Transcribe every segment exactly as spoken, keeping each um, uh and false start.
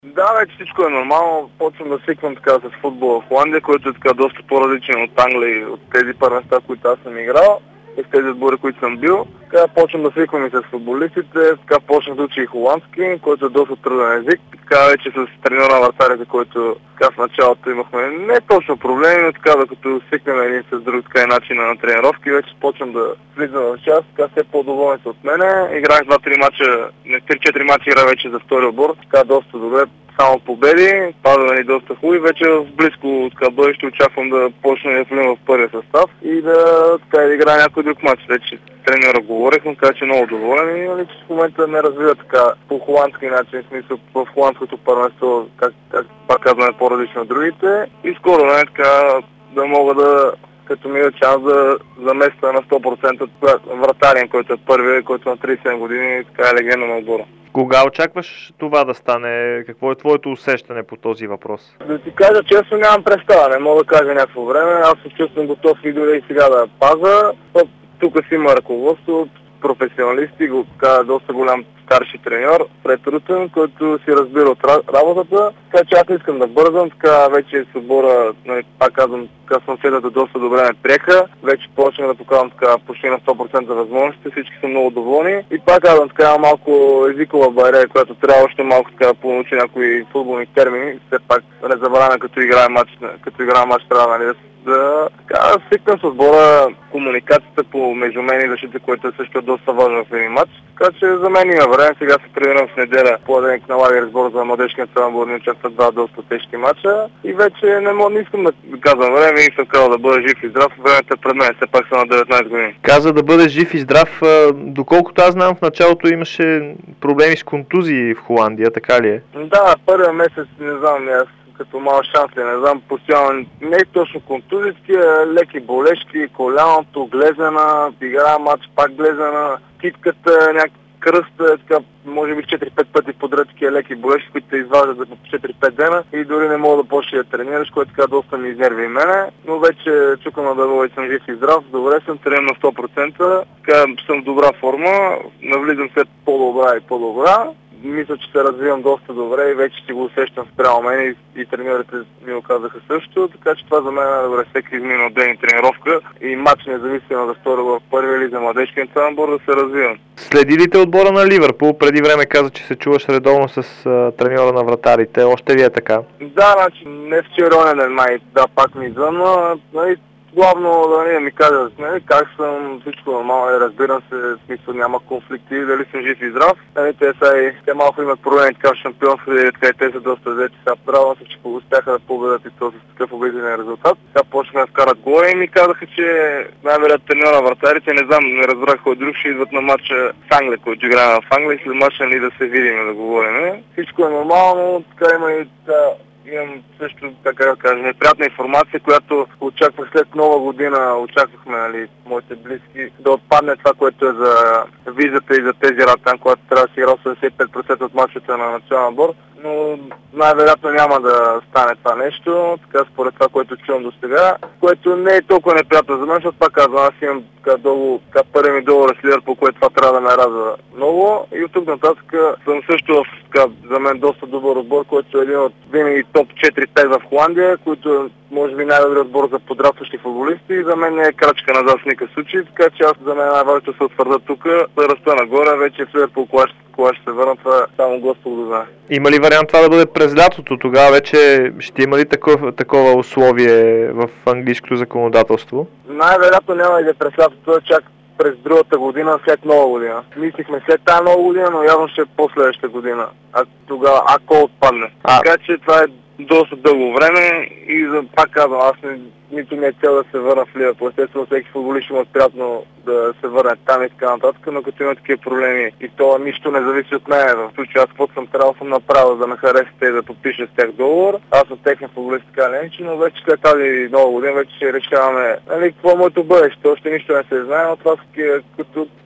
Да, вече всичко е нормално. Почвам да свиквам така с футбола в Холандия, който е така доста по-различен от Англия и от тези първенства, които аз съм играл и в тези отбори, които съм бил. Така почвам да свиквам и с футболистите, така почнах да уча и холандски, който е доста труден език. Така вече с треньора на вратарите, който така в началото имахме не точно проблеми, но така докато свикнем един с друг така и начина на тренировки, вече почвам да влизам в част, така все по-доволни са от мене. Играх два-три мача, не три-четири мача игра вече за втори отбор, така доста добре. Само победи, падаме ни доста хубави. Вече в близко така бъдеще очаквам да почна да влизам в първия състав и да така да играя някой друг матч. Вече треньора говорихме, така че много доволен и нали, че в момента ме развива така по холандски начин, в смисъл в холандското първенство, как, как пак казваме по-различно от другите. И скоро не така да мога да като ми е шанс да замества на сто процента вратарин, който е първият, който на тридесет и седем години така е легенда на отбора. Кога очакваш това да стане? Какво е твоето усещане по този въпрос? Да ти кажа честно, нямам представа. Не мога да кажа някакво време. Аз се чувствам готов и дори и сега да паза. Тук си има ръководство, професионалисти, го каза доста голям старши треньор, Фред Рутен, който си разбира от работата. Така че аз не искам да бързам, така вече с отбора, пак казвам, така съм седата доста добре ме приеха. Вече почнах да показвам така почти на сто процента възможности, всички са много доволни. И пак казвам, така малко езикова бариера, която трябва още малко така да понаучи някои футболни термини. Все пак не забравяме, като играе матч, като играе матч трябва нали, да така свикнем с отбора, комуникацията по между мен и защита, което е също доста важно в един матч. Така че за мен има време. Сега се тренирам в неделя по-денек на лагер сбор за младежкия национален отбор, участват два доста тежки матча. И вече не мога, не искам да казвам време и съм казал да бъда жив и здрав. Времето е пред мен, все пак съм на деветнайсет години. Каза да бъдеш жив и здрав. Доколкото аз знам, в началото имаше проблеми с контузии в Холандия, така ли е? Да, първия месец не знам, аз като мал шанс, не знам, постоянно, не е точно контузии, леки болешки, коляното, глезена, игра матч, пак глезена, китката, някакъв кръст, така, може би четири-пет пъти подред такива леки болешки, които те изваждат за четири-пет дена и дори не мога да почне да тренираш, което така доста ми изнерви и мене, но вече чукам на дърво и съм жив и здрав, добре съм, тренирам на сто процента, така съм в добра форма, навлизам след по-добра и по-добра. Мисля, че се развивам доста добре и вече си го усещам спрямо мен и, и треньорите ми го казаха също, така че това за мен е добре. Всеки измина от ден и тренировка и матч независимо за втори в първи или за младежкия национален отбор да се развивам. Следи ли те отбора на Ливърпул? Преди време каза, че се чуваш редовно с а, треньора на вратарите. Още ли е така? Да, значи не вчера ден май, да, пак ми звънна, нали, главно да не ми кажат нали, как съм, всичко нормално, разбирам се, в смисъл няма конфликти, дали съм жив и здрав. Нали, те, са и, те малко имат проблеми така в шампионство и така и те са доста взети. Сега правилно се, че успяха да победят и то с такъв убедителен резултат. Сега почнаха да вкарат гола и ми казаха, че най-вероятно треньора на вратарите, не знам, не разбрах кой друг, ще идват на матча с Англия, който играе в Англия и след матча ни да се видим да говорим. Всичко е нормално, така има и та, имам също, така да кажа, неприятна информация, която очаквах след нова година, очаквахме, нали, моите близки, да отпадне това, което е за визата и за тези работи, когато трябва да си играл седемдесет и пет процента от мачовете на национален отбор, но най-вероятно няма да стане това нещо, така според това, което чувам до сега, което не е толкова неприятно за мен, защото пак казвам, аз имам така долу, така първи ми договор с Ливърпул, което това трябва да ме радва много и от тук нататък съм също в така, за мен доста добър отбор, който е един от винаги топ четири-пет в Холандия, който може би най-добрият отбор за подрастващи футболисти и за мен не е крачка назад в никакъв случай, така че аз за мен най-важното се утвърда тук, да раста нагоре, вече в Ливърпул кога ще се върна, това само Господ го знае. Има ли вариант това да бъде през лятото? Тогава вече ще има ли такова, такова условие в английското законодателство? Най-вероятно няма и да през лятото, чак през другата година, след нова година. Мислихме след тази нова година, но явно ще е по-следващата година, а тогава, ако отпадне. А... Така че това е доста дълго време и за, пак казвам, аз не, нито ми е цел да се върна в Ливърпул. Естествено, всеки футболист ще му е приятно да се върне там и така нататък, но като има такива проблеми и то нищо не зависи от мен. В случай аз каквото съм трябвало съм направил да ме харесате и да подпиша с тях договор. Аз съм техен футболист така не, но вече след тази нова година вече ще решаваме нали, какво е моето бъдеще. Още нищо не се знае, но това са като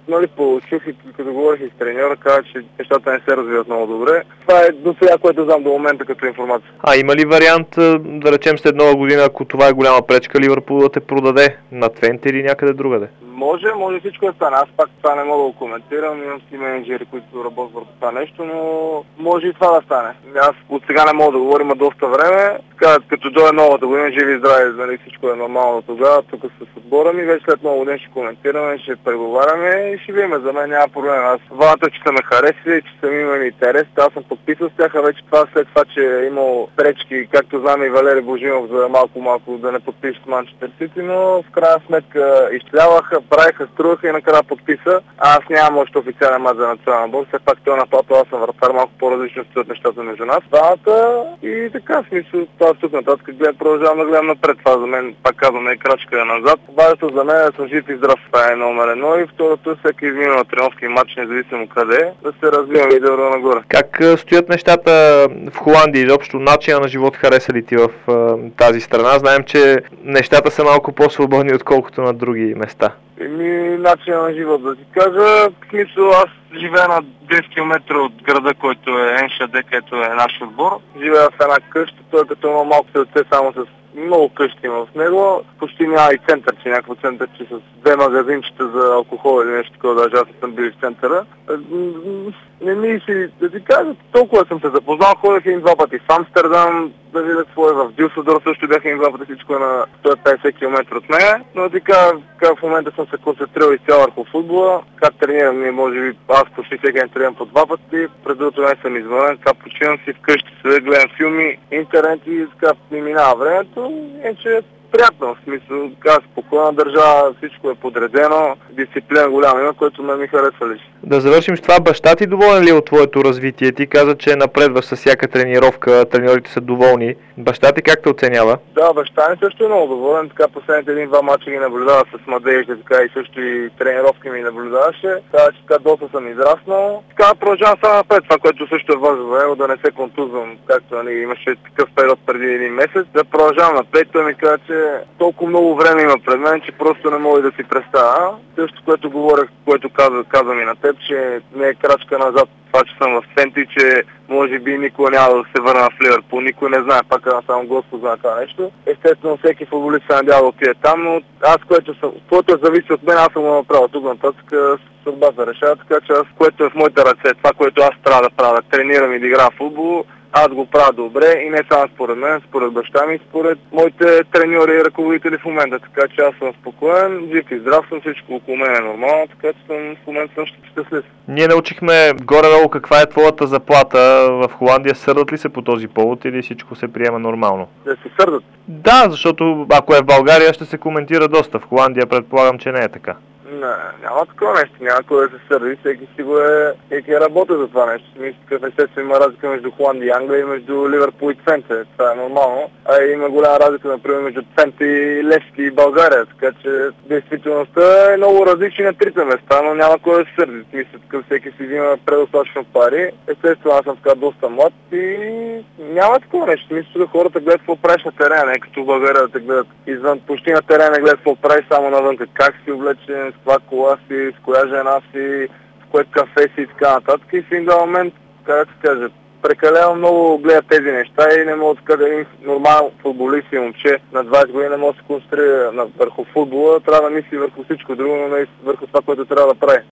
нали, получих и като говорих и с треньора, каза, че нещата не се развиват много добре. Това е до сега, което знам до момента като информация. А има ли вариант, да речем след нова година, ако това е голяма пречка, Ливърпул да те продаде на Твенте или някъде другаде? Може, може всичко да стане. Аз пак това не мога да го коментирам. Имам си менеджери, които работят върху това нещо, но може и това да стане. Аз от сега не мога да говорим, има доста време. Така, като дойде новата година, живи и здрави, нали, всичко е нормално тогава. Тук с отбора ми, вече след нова година ще коментираме, ще преговаряме и ще видим. За мен няма проблем. Аз ваната, че са ме харесили, че съм имал интерес. Аз съм подписал с тях, а вече това след това, че е имал пречки, както знам и Валери Божинов, за малко-малко да не подпише с Манчестър Сити, но в крайна сметка изцеляваха, правиха, струваха и накрая подписа. Аз нямам още официален мач за национална бокс, все пак той на папа, аз съм вратар, малко по-различно стоят нещата между нас. Двамата и така, в смисъл, това тук нататък гледам, продължавам да гледам напред. Това за мен, пак казвам, не е крачка назад. Важното за мен е да съм жив и здрав, това е номер едно, и второто е всеки измина на тренировки матч, независимо къде е, да се развивам и да вървя нагоре. Как стоят нещата в Холандия? Изобщо начина на живот хареса ли ти в а, тази страна? Знаем, че нещата са малко по-свободни, отколкото на други места. Еми, начинът на живот, да ти кажа, в смисъл, аз живея на десет километра от града, който е Еншаде, където е наш отбор. Живея в една къща, той като има малко селце, само с много къщи има в него. Почти няма и център, че някакво център, че с две магазинчета за алкохол или нещо такова, даже аз съм бил в центъра. Не ми си, да ти кажа, толкова съм се запознал, ходех един два пъти в Амстердам, да видя какво е в Дюсселдорф, също бяха един два пъти, всичко е на сто и петдесет километра от нея. Но така, в момента съм се концентрирал изцяло върху футбола. Как тренирам, може би аз почти всеки ден тренирам по два пъти, през другото не съм извънен, така почивам си вкъщи, седя, гледам филми, интернет и така ми минава времето. И че приятно, в смисъл, така спокойна държава, всичко е подредено, дисциплина голяма има, което ме ми харесва лично. Да завършим с това. Баща ти доволен ли е от твоето развитие? Ти каза, че напредваш с всяка тренировка, треньорите са доволни. Баща ти как те оценява? Да, баща ми също е много доволен. Така последните един-два мача ги наблюдава с младежите, така и също и тренировки ми наблюдаваше. Така че така доста съм израснал. Така продължавам само напред, това, което също е важно за него, да не се контузвам, както нали, имаше такъв период преди един месец. Да продължавам напред, той ми каза, че толкова много време има пред мен, че просто не мога да си представя. Също, което говорех, което каза, каза ми на теб, че не е крачка назад това, че съм в Твенте, че може би никога няма да се върна в Ливърпул. Никой не знае, пак само Господ знае това нещо. Естествено, всеки футболист се надява да отиде там, но аз, което съм, което зависи от мен, аз съм го направил тук нататък, съдбата решава, така че аз, което е в моите ръце, това, което аз трябва да правя, да тренирам и да играя в футбол, аз го правя добре и не само според мен, според баща ми, според моите треньори и ръководители в момента. Така че аз съм спокоен, жив и здрав съм, всичко около мен е нормално, така че съм, в момента съм щастлив. Ние научихме горе-долу каква е твоята заплата в Холандия. Сърдат ли се по този повод или всичко се приема нормално? Да се сърдат? Да, защото ако е в България ще се коментира доста. В Холандия предполагам, че не е така. Не, няма такова нещо, няма кой да се сърди, всеки си го е, всеки е работа за това нещо. Мисля, като естествено има разлика между Холандия и Англия и между Ливърпул и Твенте, това е нормално. А има голяма разлика, например, между Твенте и Левски и България, така че действителността е много различна на трите места, но няма кой да се сърди. Мисля, като всеки си взима предостатъчно пари. Естествено, аз съм така доста млад и няма такова нещо. Мисля, да хората гледат какво правиш на терена, не като в България да те гледат извън, почти на терена гледат какво правиш само навън, как си облечен, с каква кола си, с коя жена си, в кое кафе си и така нататък. И в един момент, как се каже, прекалено много гледат тези неща и не мога да кажа, един нормален футболист и момче на двайсет години не може да се концентрира върху футбола, трябва да мисли върху всичко друго, но не върху това, което трябва да прави.